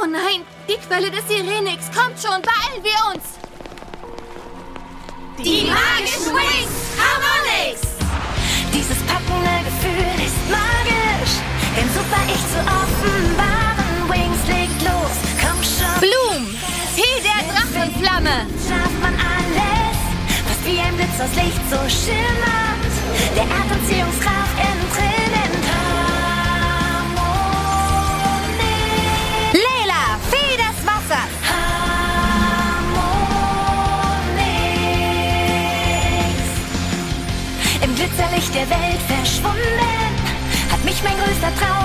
Oh nein, die Quelle des Sirenix. Kommt schon, beeilen wir uns. Die magischen Wings Harmonix! Dieses packende Gefühl ist magisch. Denn Super Ich zu offenbaren. Wings legt los, komm schon. Bloom, Fee der Drachenflamme. Schafft man alles, fast wie ein Blitz aus Licht so schimmert. Der Erdanziehungskraft entrinnend. Harmonik. Layla, Fee des Wassers. Im Glitzerlicht der Welt verschwunden, hat mich mein größter Traum